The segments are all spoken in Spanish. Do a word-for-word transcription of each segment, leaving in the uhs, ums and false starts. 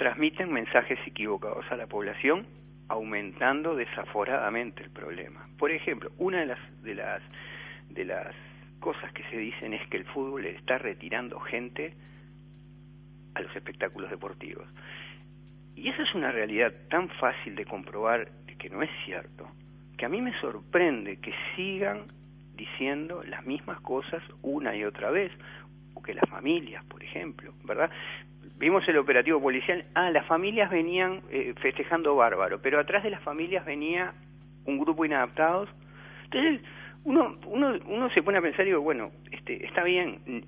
transmiten mensajes equivocados a la población, aumentando desaforadamente el problema. Por ejemplo, una de las de las de las cosas que se dicen es que el fútbol le está retirando gente a los espectáculos deportivos. Y esa es una realidad tan fácil de comprobar de que no es cierto, que a mí me sorprende que sigan diciendo las mismas cosas una y otra vez, o que las familias, por ejemplo, ¿verdad? Vimos el operativo policial, ah, las familias venían eh, festejando bárbaro, pero atrás de las familias venía un grupo inadaptados. Entonces, uno, uno, uno se pone a pensar y digo, bueno, este, está bien,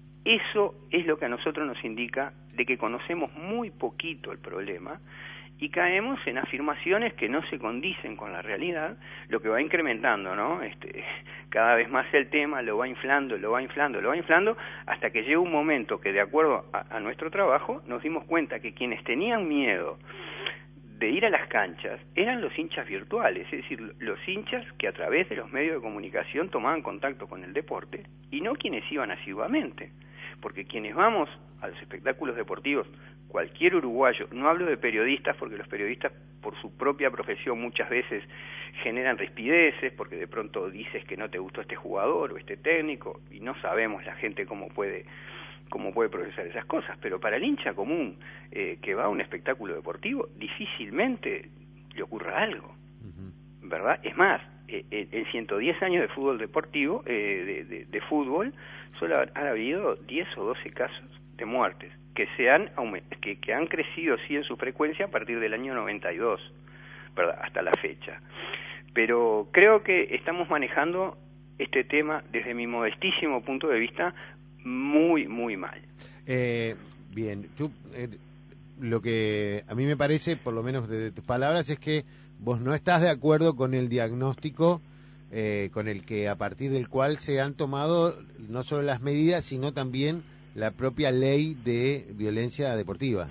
eso es lo que a nosotros nos indica de que conocemos muy poquito el problema y caemos en afirmaciones que no se condicen con la realidad, lo que va incrementando, ¿no? Este, cada vez más el tema lo va inflando, lo va inflando, lo va inflando, hasta que llega un momento que, de acuerdo a, a nuestro trabajo, nos dimos cuenta que quienes tenían miedo de ir a las canchas eran los hinchas virtuales, es decir, los hinchas que a través de los medios de comunicación tomaban contacto con el deporte y no quienes iban asiduamente, porque quienes vamos a los espectáculos deportivos, cualquier uruguayo, no hablo de periodistas porque los periodistas por su propia profesión muchas veces generan rispideces porque de pronto dices que no te gustó este jugador o este técnico y no sabemos la gente cómo puede cómo puede procesar esas cosas, pero para el hincha común eh, que va a un espectáculo deportivo difícilmente le ocurra algo, uh-huh. ¿Verdad? Es más, eh, en ciento diez años de fútbol deportivo, eh, de, de, de fútbol, solo ha, ha habido diez o doce casos de muertes que se han que, que han crecido sí en su frecuencia a partir del año noventa y dos, ¿verdad? Hasta la fecha. Pero creo que estamos manejando este tema desde mi modestísimo punto de vista muy, muy mal. Eh, bien, tú, eh, lo que a mí me parece, por lo menos de, de tus palabras, es que vos no estás de acuerdo con el diagnóstico eh, con el que a partir del cual se han tomado no solo las medidas, sino también la propia ley de violencia deportiva.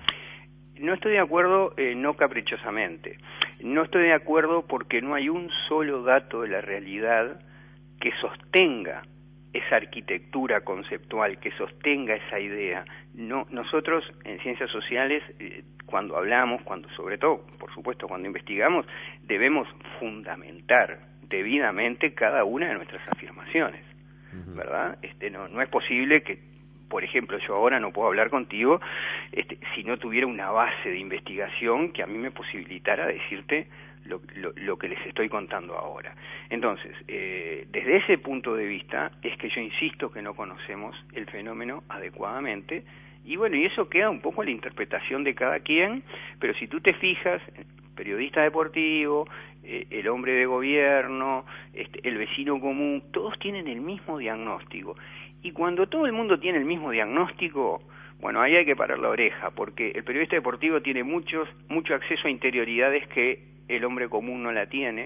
No estoy de acuerdo, eh, no caprichosamente. No estoy de acuerdo porque no hay un solo dato de la realidad que sostenga esa arquitectura conceptual, que sostenga esa idea. No, nosotros en ciencias sociales, eh, cuando hablamos, cuando sobre todo, por supuesto, cuando investigamos, debemos fundamentar debidamente cada una de nuestras afirmaciones, uh-huh. ¿Verdad? Este, no, no es posible que, por ejemplo, yo ahora no puedo hablar contigo este, si no tuviera una base de investigación que a mí me posibilitara decirte Lo, lo, lo que les estoy contando ahora. Entonces, eh, desde ese punto de vista es que yo insisto que no conocemos el fenómeno adecuadamente y bueno, y eso queda un poco a la interpretación de cada quien, pero si tú te fijas, periodista deportivo, eh, el hombre de gobierno, este, el vecino común, todos tienen el mismo diagnóstico y cuando todo el mundo tiene el mismo diagnóstico, bueno, ahí hay que parar la oreja, porque el periodista deportivo tiene muchos, mucho acceso a interioridades que el hombre común no la tiene,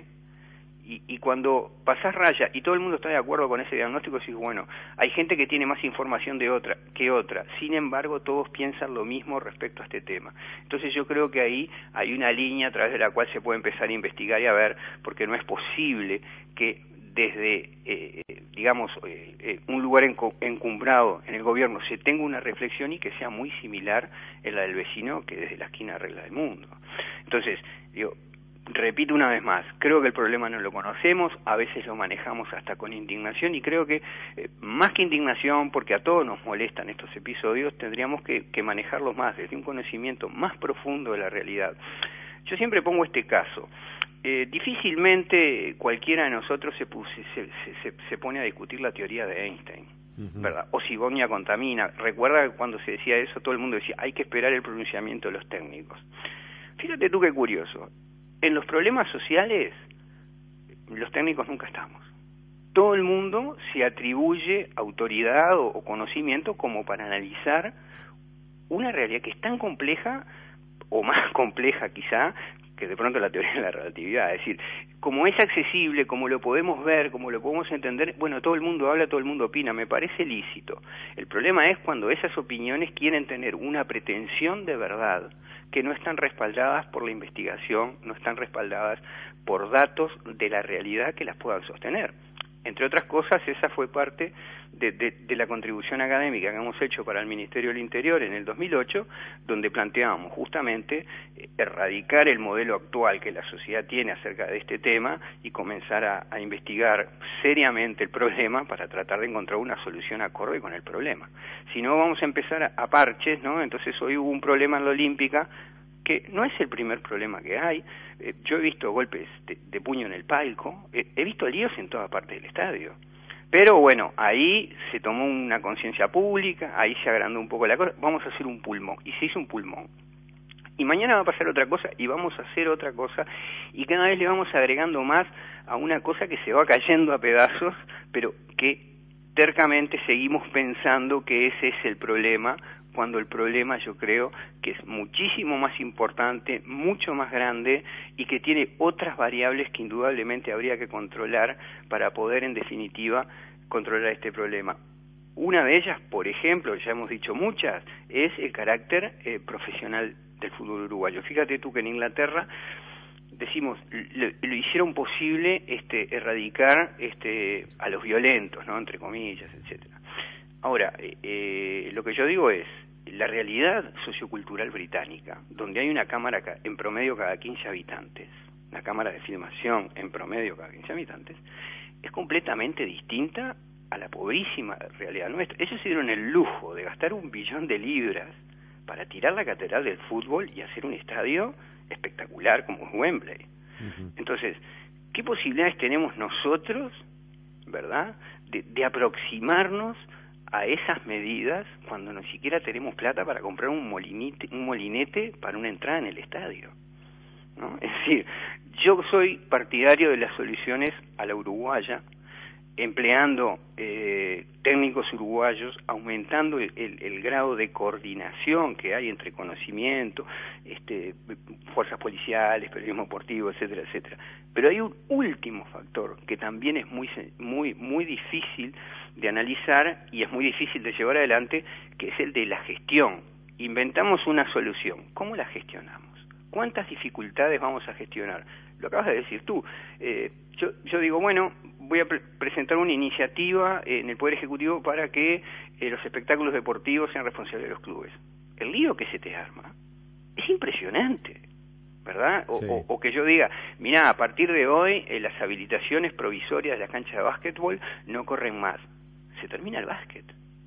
y, y cuando pasás raya y todo el mundo está de acuerdo con ese diagnóstico, decís, bueno, hay gente que tiene más información de otra que otra, sin embargo todos piensan lo mismo respecto a este tema. Entonces yo creo que ahí hay una línea a través de la cual se puede empezar a investigar y a ver, porque no es posible que desde, eh, digamos, eh, eh, un lugar encumbrado en el gobierno se tenga una reflexión y que sea muy similar en la del vecino que desde la esquina arregla el mundo. Entonces, digo, repito una vez más, creo que el problema no lo conocemos, a veces lo manejamos hasta con indignación y creo que eh, más que indignación, porque a todos nos molestan estos episodios, tendríamos que, que manejarlos más desde un conocimiento más profundo de la realidad. Yo siempre pongo este caso. Eh, difícilmente cualquiera de nosotros se, puse, se, se, se pone a discutir la teoría de Einstein, uh-huh. ¿Verdad? O Sigonia contamina. Recuerda que cuando se decía eso, todo el mundo decía, hay que esperar el pronunciamiento de los técnicos. Fíjate tú qué curioso. En los problemas sociales, los técnicos nunca estamos. Todo el mundo se atribuye autoridad o, o conocimiento como para analizar una realidad que es tan compleja, o más compleja quizá, que de pronto la teoría de la relatividad. Es decir, como es accesible, como lo podemos ver, como lo podemos entender, bueno, todo el mundo habla, todo el mundo opina, me parece lícito. El problema es cuando esas opiniones quieren tener una pretensión de verdad que no están respaldadas por la investigación, no están respaldadas por datos de la realidad que las puedan sostener. Entre otras cosas, esa fue parte de, de, de la contribución académica que hemos hecho para el Ministerio del Interior en el dos mil ocho, donde planteábamos justamente eh, erradicar el modelo actual que la sociedad tiene acerca de este tema y comenzar a, a investigar seriamente el problema para tratar de encontrar una solución acorde con el problema. Si no, vamos a empezar a, a parches, ¿no? Entonces hoy hubo un problema en la Olímpica, que no es el primer problema que hay. Eh, yo he visto golpes de, de puño en el palco, eh, he visto líos en toda parte del estadio. Pero bueno, ahí se tomó una conciencia pública, ahí se agrandó un poco la cosa, vamos a hacer un pulmón, y se hizo un pulmón. Y mañana va a pasar otra cosa, y vamos a hacer otra cosa, y cada vez le vamos agregando más a una cosa que se va cayendo a pedazos, pero que tercamente seguimos pensando que ese es el problema, cuando el problema yo creo que es muchísimo más importante, mucho más grande y que tiene otras variables que indudablemente habría que controlar para poder en definitiva controlar este problema. Una de ellas, por ejemplo, ya hemos dicho muchas, es el carácter eh, profesional del fútbol uruguayo. Fíjate tú que en Inglaterra decimos, lo, lo hicieron posible este, erradicar este, a los violentos, ¿no? Entre comillas, etcétera. Ahora, eh, lo que yo digo es, la realidad sociocultural británica, donde hay una cámara en promedio cada quince habitantes, una cámara de filmación en promedio cada quince habitantes, es completamente distinta a la pobrísima realidad nuestra. Ellos se dieron el lujo de gastar un billón de libras para tirar la catedral del fútbol y hacer un estadio espectacular como Wembley. Uh-huh. Entonces, ¿qué posibilidades tenemos nosotros, verdad, de, de aproximarnos a esas medidas cuando ni siquiera tenemos plata para comprar un molinete, un molinete para una entrada en el estadio, ¿no? Es decir, yo soy partidario de las soluciones a la uruguaya, empleando eh, técnicos uruguayos, aumentando el, el, el grado de coordinación que hay entre conocimiento, este, fuerzas policiales, periodismo deportivo, etcétera, etcétera. Pero hay un último factor que también es muy, muy, muy difícil de analizar y es muy difícil de llevar adelante, que es el de la gestión. Inventamos una solución. ¿Cómo la gestionamos? ¿Cuántas dificultades vamos a gestionar? Lo acabas de decir tú. Eh, yo, yo digo, bueno, voy a pre presentar una iniciativa en el Poder Ejecutivo para que eh, los espectáculos deportivos sean responsables de los clubes. El lío que se te arma es impresionante, ¿verdad? O, sí. o, o que yo diga, mirá, a partir de hoy eh, las habilitaciones provisorias de la cancha de básquetbol no corren más. Se termina el básquet.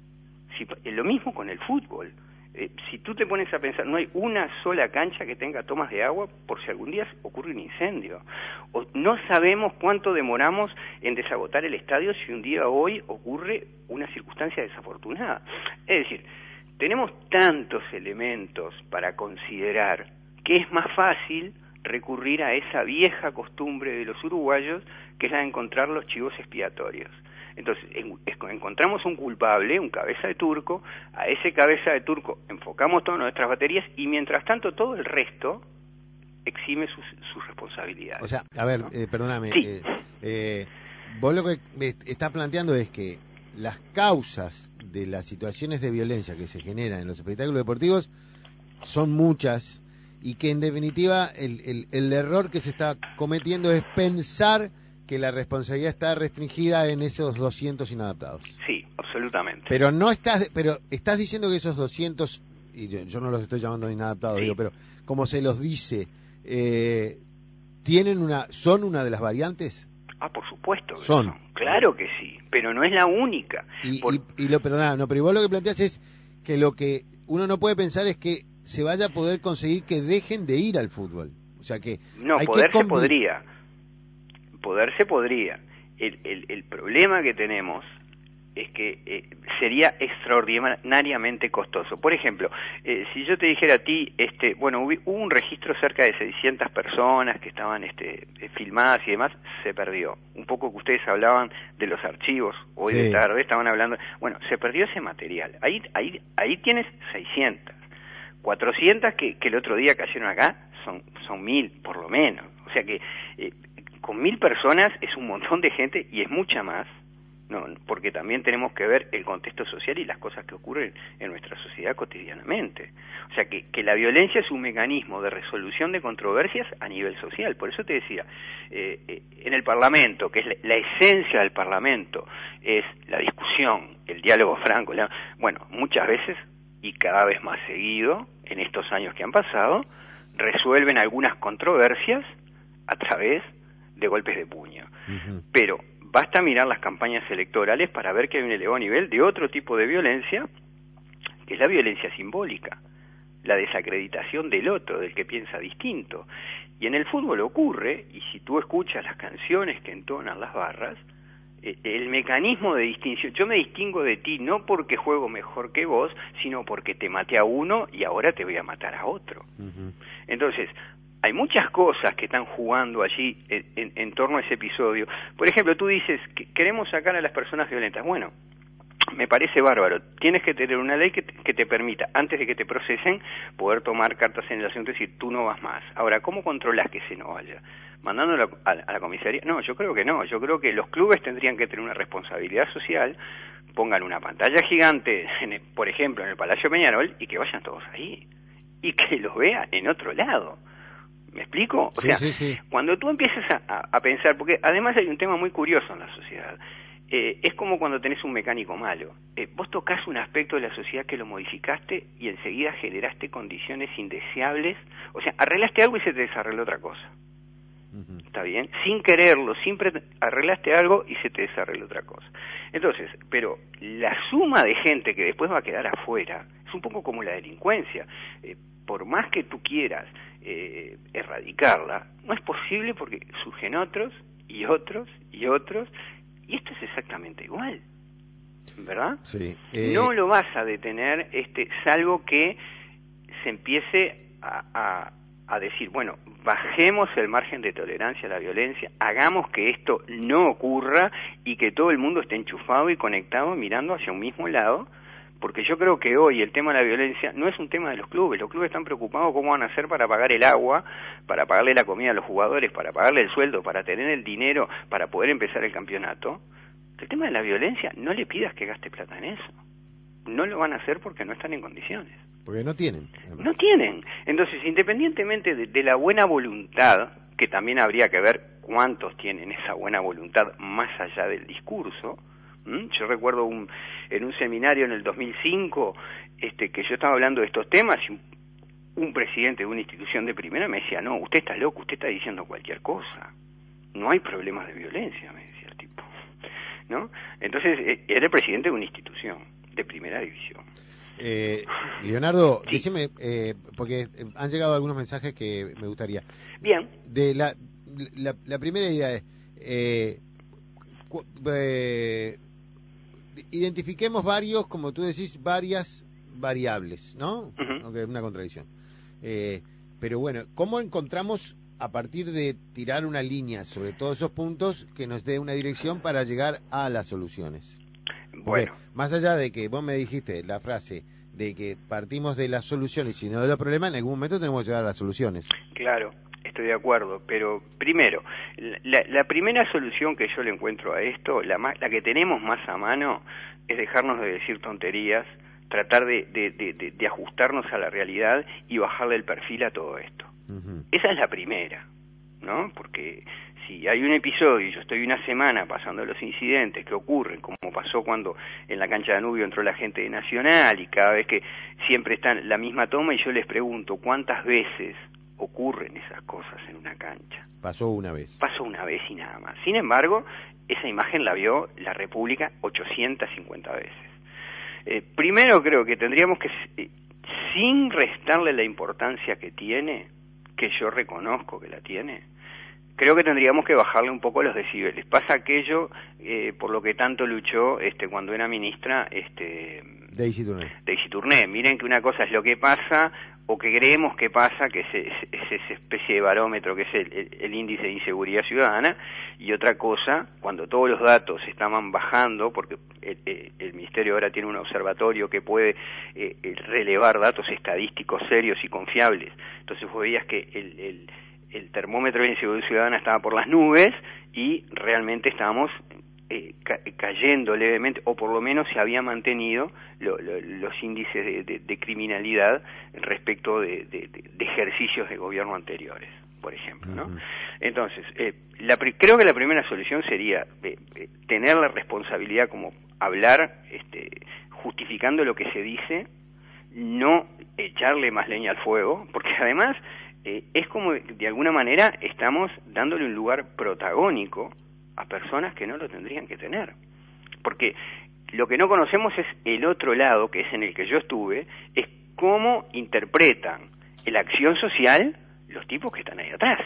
Si, eh, lo mismo con el fútbol. Eh, si tú te pones a pensar, no hay una sola cancha que tenga tomas de agua por si algún día ocurre un incendio. O no sabemos cuánto demoramos en desagotar el estadio si un día hoy ocurre una circunstancia desafortunada. Es decir, tenemos tantos elementos para considerar que es más fácil recurrir a esa vieja costumbre de los uruguayos, que es la de encontrar los chivos expiatorios. Entonces, en, encontramos un culpable, un cabeza de turco, a ese cabeza de turco enfocamos todas nuestras baterías y mientras tanto todo el resto exime sus, sus responsabilidades. O sea, a ver, ¿no? eh, perdóname, sí. eh, eh, vos lo que estás planteando es que las causas de las situaciones de violencia que se generan en los espectáculos deportivos son muchas y que en definitiva el, el, el error que se está cometiendo es pensar que la responsabilidad está restringida en esos doscientos inadaptados. Sí, absolutamente. Pero no estás, pero estás diciendo que esos doscientos, y yo, yo no los estoy llamando inadaptados, sí. digo, pero como se los dice, eh, tienen una, son una de las variantes. Ah, por supuesto que son. son. Claro que sí, pero no es la única. Y, por... y, y lo, perdona, no, pero vos lo que planteas es que lo que uno no puede pensar es que se vaya a poder conseguir que dejen de ir al fútbol. O sea que no, hay poder que se podría. Poder se podría. El, el, el problema que tenemos es que eh, sería extraordinariamente costoso. Por ejemplo, eh, si yo te dijera a ti, este, bueno, hubo, hubo un registro cerca de seiscientas personas que estaban este, filmadas y demás, se perdió. Un poco que ustedes hablaban de los archivos, hoy sí. de tarde estaban hablando, bueno, se perdió ese material. Ahí, ahí, ahí tienes seiscientas. cuatrocientas que, que el otro día cayeron acá, son, son mil por lo menos. O sea que... Eh, con mil personas es un montón de gente y es mucha más No, porque también tenemos que ver el contexto social y las cosas que ocurren en nuestra sociedad cotidianamente. O sea, que, que la violencia es un mecanismo de resolución de controversias a nivel social. Por eso te decía, eh, eh, en el Parlamento, que es la, la esencia del Parlamento, es la discusión, el diálogo franco. La, bueno, muchas veces, y cada vez más seguido, en estos años que han pasado, resuelven algunas controversias a través de golpes de puño. Uh-huh. Pero basta mirar las campañas electorales para ver que hay un elevado nivel de otro tipo de violencia, que es la violencia simbólica, la desacreditación del otro, del que piensa distinto. Y en el fútbol ocurre, y si tú escuchas las canciones que entonan las barras, eh, el mecanismo de distinción, yo me distingo de ti no porque juego mejor que vos, sino porque te maté a uno y ahora te voy a matar a otro. Uh-huh. Entonces, hay muchas cosas que están jugando allí en, en, en torno a ese episodio. Por ejemplo, tú dices que queremos sacar a las personas violentas. Bueno, me parece bárbaro. Tienes que tener una ley que te, que te permita, antes de que te procesen, poder tomar cartas en el asunto y decir, tú no vas más. Ahora, ¿cómo controlas que se no vaya? ¿Mandándolo a, a la comisaría? No, yo creo que no. Yo creo que los clubes tendrían que tener una responsabilidad social, pongan una pantalla gigante, en el, por ejemplo, en el Palacio Peñarol, y que vayan todos ahí. Y que los vean en otro lado. ¿Me explico? O sí, sea, sí, sí. Cuando tú empiezas a, a, a pensar, porque además hay un tema muy curioso en la sociedad, eh, es como cuando tenés un mecánico malo. Eh, vos tocas un aspecto de la sociedad que lo modificaste y enseguida generaste condiciones indeseables, o sea, arreglaste algo y se te desarregló otra cosa. Uh-huh. ¿Está bien? Sin quererlo, siempre arreglaste algo y se te desarregló otra cosa. Entonces, pero la suma de gente que después va a quedar afuera es un poco como la delincuencia. Eh, por más que tú quieras eh, erradicarla, no es posible porque surgen otros y otros y otros, y esto es exactamente igual, ¿verdad? Sí. Eh... No lo vas a detener, este, salvo que se empiece a, a, a decir, bueno, bajemos el margen de tolerancia a la violencia, hagamos que esto no ocurra y que todo el mundo esté enchufado y conectado mirando hacia un mismo lado. Porque yo creo que hoy el tema de la violencia no es un tema de los clubes. Los clubes están preocupados cómo van a hacer para pagar el agua, para pagarle la comida a los jugadores, para pagarle el sueldo, para tener el dinero, para poder empezar el campeonato. El tema de la violencia, no le pidas que gaste plata en eso. No lo van a hacer porque no están en condiciones. Porque no tienen. Además. No tienen. Entonces, independientemente de, de la buena voluntad, que también habría que ver cuántos tienen esa buena voluntad más allá del discurso. ¿Mm? Yo recuerdo un, en un seminario en el dos mil cinco este, que yo estaba hablando de estos temas y un, un presidente de una institución de primera me decía, no, usted está loco, usted está diciendo cualquier cosa. No hay problemas de violencia, me decía el tipo. ¿No? Entonces, eh, era el presidente de una institución de primera división. Eh, Leonardo, sí. Dígame, eh, porque han llegado algunos mensajes que me gustaría. Bien. De la, la, la primera idea es, eh, cu, eh, identifiquemos varios, como tú decís, varias variables, ¿no? Uh-huh. Aunque es una contradicción. Eh, pero bueno, ¿cómo encontramos a partir de tirar una línea sobre todos esos puntos que nos dé una dirección para llegar a las soluciones? Porque Bueno, más allá de que vos me dijiste la frase de que partimos de las soluciones y no de los problemas, en algún momento tenemos que llegar a las soluciones. Claro, estoy de acuerdo, pero primero, la, la primera solución que yo le encuentro a esto, la, más, la que tenemos más a mano, es dejarnos de decir tonterías, tratar de, de, de, de, de ajustarnos a la realidad y bajarle el perfil a todo esto. Uh-huh. Esa es la primera, ¿no? Porque si hay un episodio y yo estoy una semana pasando los incidentes que ocurren, como pasó cuando en la cancha de Danubio entró la gente de Nacional y cada vez que siempre están la misma toma y yo les pregunto cuántas veces ocurren esas cosas en una cancha. Pasó una vez. Pasó una vez y nada más. Sin embargo, esa imagen la vio la República ochocientas cincuenta veces. Eh, primero creo que tendríamos que, eh, sin restarle la importancia que tiene, que yo reconozco que la tiene, creo que tendríamos que bajarle un poco los decibeles. Pasa aquello eh, por lo que tanto luchó este, cuando era ministra este, Daisy Tourné. Daisy Tourné. Miren que una cosa es lo que pasa o que creemos que pasa, que es, es, es esa especie de barómetro que es el, el, el índice de inseguridad ciudadana, y otra cosa, cuando todos los datos estaban bajando, porque el, el, el Ministerio ahora tiene un observatorio que puede eh, relevar datos estadísticos serios y confiables. Entonces vos veías que el... el el termómetro de inseguridad ciudadana estaba por las nubes y realmente estábamos eh, ca cayendo levemente, o por lo menos se había mantenido lo, lo, los índices de, de, de criminalidad respecto de, de, de ejercicios de gobierno anteriores, por ejemplo, ¿no? Uh-huh. Entonces, eh, la, creo que la primera solución sería eh, eh, tener la responsabilidad, como hablar este, justificando lo que se dice, no echarle más leña al fuego, porque además eh, es como de alguna manera estamos dándole un lugar protagónico a personas que no lo tendrían que tener, porque lo que no conocemos es el otro lado, que es en el que yo estuve, es cómo interpretan la acción social los tipos que están ahí atrás,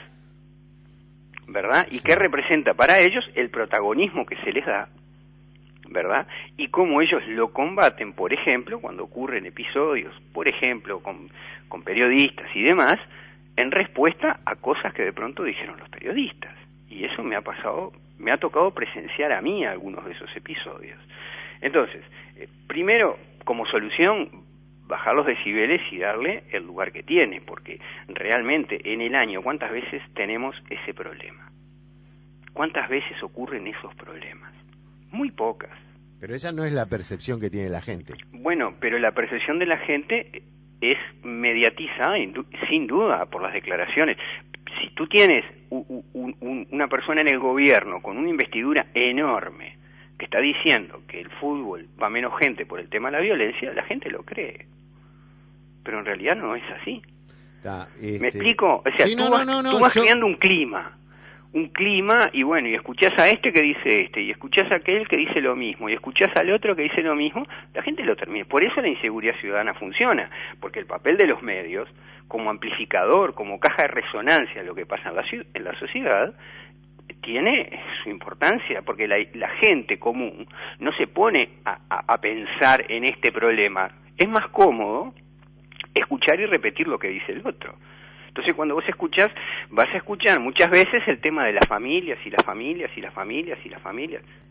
¿verdad? Y qué representa para ellos el protagonismo que se les da, ¿verdad? Y cómo ellos lo combaten, por ejemplo, cuando ocurren episodios, por ejemplo, con, con periodistas y demás, en respuesta a cosas que de pronto dijeron los periodistas. Y eso me ha pasado, me ha tocado presenciar a mí algunos de esos episodios. Entonces, eh, primero, como solución, bajar los decibeles y darle el lugar que tiene, porque realmente en el año, ¿cuántas veces tenemos ese problema? ¿Cuántas veces ocurren esos problemas? Muy pocas. Pero esa no es la percepción que tiene la gente. Bueno, pero la percepción de la gente es mediatizada, sin duda, por las declaraciones. Si tú tienes un, un, una persona en el gobierno con una investidura enorme que está diciendo que el fútbol va menos gente por el tema de la violencia, la gente lo cree. Pero en realidad no es así. Da, este... ¿Me explico? O sea, sí, tú, no, vas, no, no, tú vas yo... creando un clima. un clima, y bueno, y escuchás a este que dice este, y escuchás a aquel que dice lo mismo, y escuchás al otro que dice lo mismo, la gente lo termina. Por eso la inseguridad ciudadana funciona, porque el papel de los medios, como amplificador, como caja de resonancia de lo que pasa en la, en la sociedad, tiene su importancia, porque la, la gente común no se pone a, a, a pensar en este problema. Es más cómodo escuchar y repetir lo que dice el otro. Entonces, cuando vos escuchás, vas a escuchar muchas veces el tema de las familias y las familias y las familias y las familias.